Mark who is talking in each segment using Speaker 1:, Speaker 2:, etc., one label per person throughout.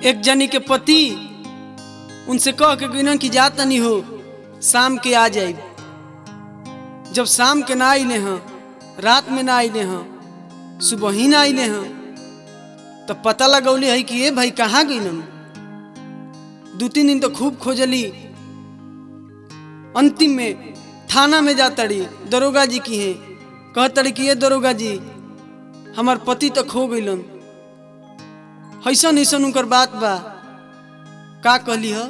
Speaker 1: एक जनी के पति उनसे कह के गिनन की जात नहीं हो, शाम के आ जाए। जब शाम के ना आइले हैं, रात में ना आइले हैं, सुबह ही ना आइले हैं, तब पता लगौले है कि ये भाई कहाँ गइलन। 2-3 दिन तो खूब खोजली। अंतिम में थाना में जातड़ी, दरोगा जी की हैं, कहतड़ी कि ये दरोगा जी हमार पति तो खो गइलन। ऐसन ऐसन उनकर बात बा। का कहली ह?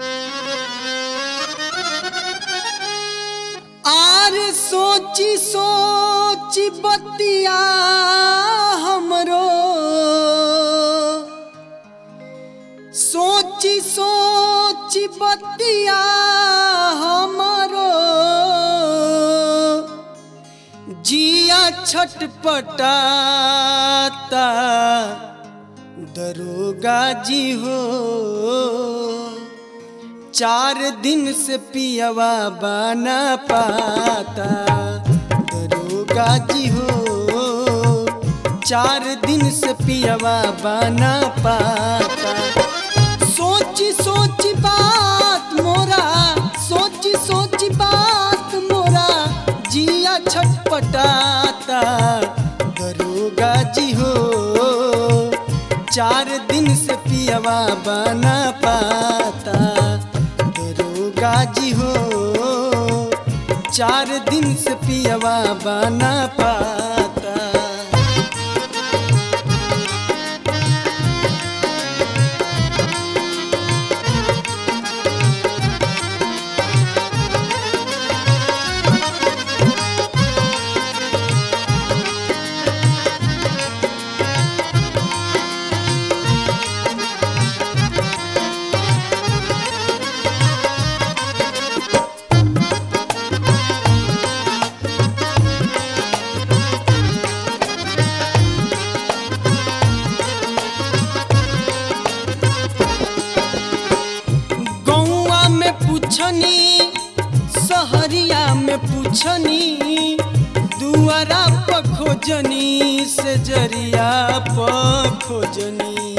Speaker 1: आरे सोची सोची बतिया हमरो, सोची सोची बतिया हमरो, जिया छटपटाता दरोगा जी हो। 4 दिन से पियवा बना पाता दरोगा जी हो। 4 दिन से पियवा बना पाता। सोची सोची बात मोरा, सोची सोची बात मोरा, जिया छटपटाता दरोगा जी हो। 4 दिन से पियवा बना पाता दरोगा जी हो। 4 दिन से पियवा बना पाता। सहरिया में पूछनी, दुआरा पर खोजनी, से जरिया पर खोजनी।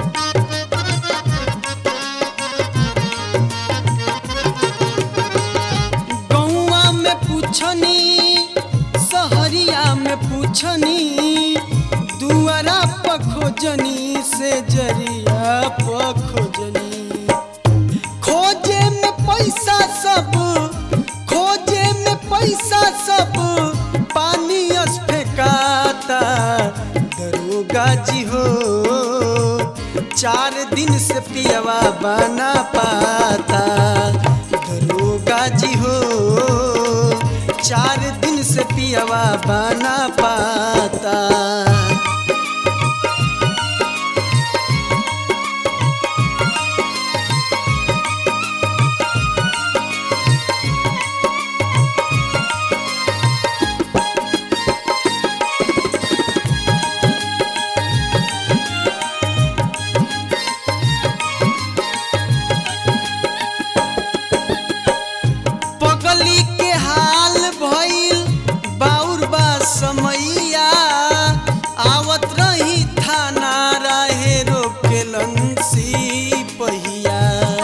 Speaker 1: गौआ में पूछनी, सहरिया में पूछनी, दुआरा पर खोजनी, से जरिया पर खोजनी। खोजे में पैसा सब, खोजे में पैसा सब, पानी फेंकाता दरोगा जी हो। 4 दिन से पियवा बना पाता दरोगा जी हो। 4 दिन से पियवा बना पाता। समैया आवत रही थाना, रहे रोकेलन सिपहिया।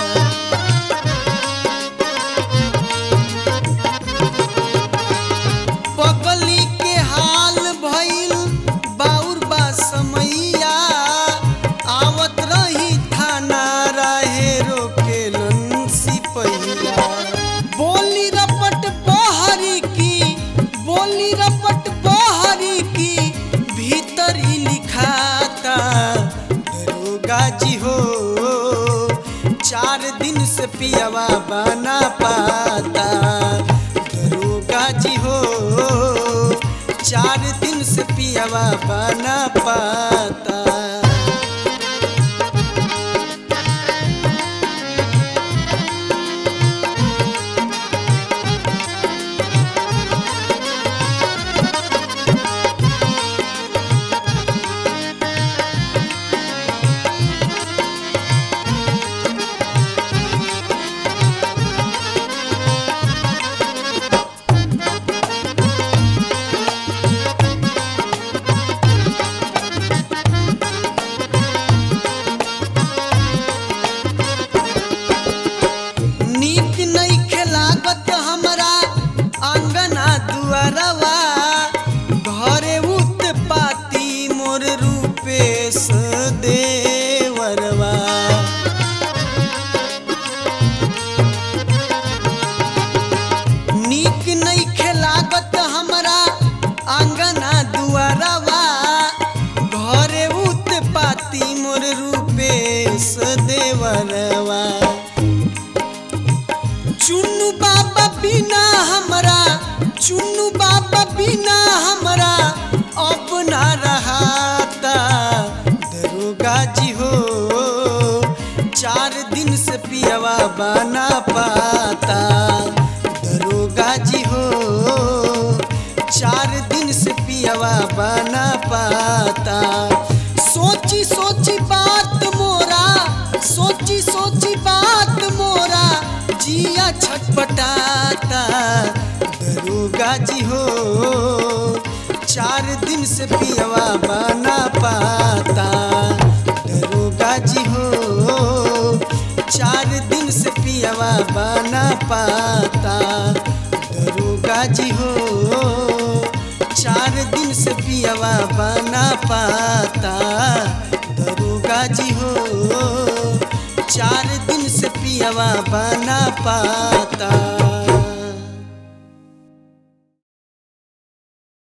Speaker 1: पगली के हाल भइल बाउर बा समैया, आवत रही थाना, रहे रोकेलन सिपहिया। बोली रपट बहरी की, बोली रपट बहरी की, भीतर ही लिखाता दरोगा जी हो। 4 दिन से पियवा बना पाता दरोगा जी हो। 4 दिन से पियवा बना पाता। चुन्नू बाबा बिना हमरा अब ना रहाता। दरोगा जी हो 4 दिन से पियवा बना पाता। दरोगा जी हो 4 दिन से पियवा बना पाता। सोची सोची बात मोरा, सोची सोची बात मोरा जिया छटपटाता। दरोगा जी हो 4 दिन से पियवा बना पाता। दरोगा जी हो 4 दिन से पियवा बना पाता। दरोगा जी हो 4 दिन से पियवा बना पाता। दरोगा जी हो 4 दिन से पियवा बना पाता।